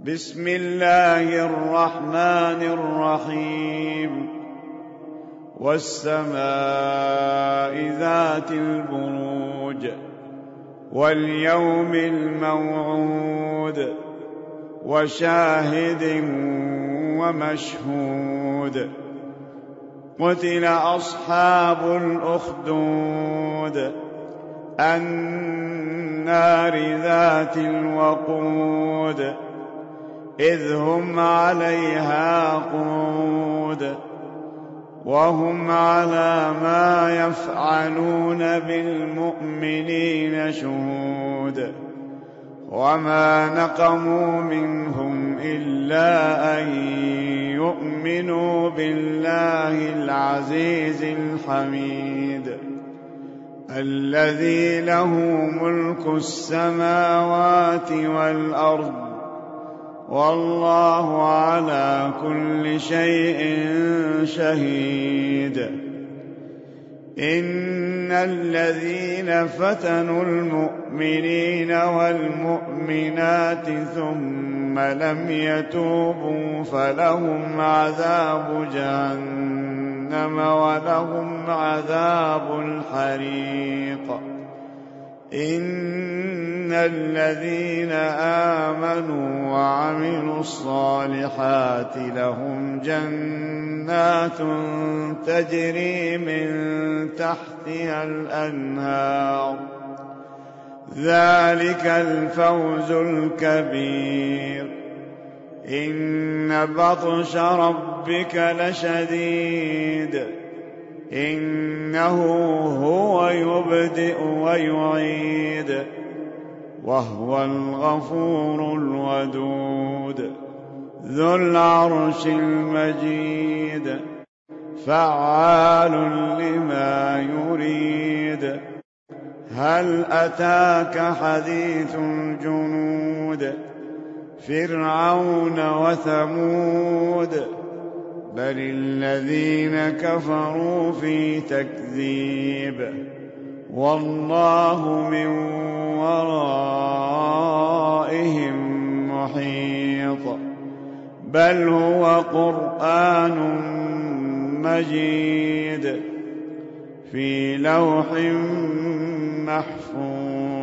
بسم الله الرحمن الرحيم والسماء ذات البروج واليوم الموعود وشاهد ومشهود قتل أصحاب الأخدود النار ذات الوقود إذ هم عليها قعود وهم على ما يفعلون بالمؤمنين شهود وما نقموا منهم إلا أن يؤمنوا بالله العزيز الحميد الذي له ملك السماوات والأرض والله على كل شيء شهيد إن الذين فتنوا المؤمنين والمؤمنات ثم لم يتوبوا فلهم عذاب جهنم ولهم عذاب الحريق إن الذين آمنوا وعملوا الصالحات لهم جنات تجري من تحتها الأنهار ذلك الفوز الكبير إن بطش ربك لشديد إنه هو يبدئ ويعيد وهو الغفور الودود ذو العرش المجيد فعال لما يريد هل أتاك حديث الجنود فرعون وثمود بل الذين كفروا في تكذيب والله من ورائهم محيط بل هو قرآن مجيد في لوح محفوظ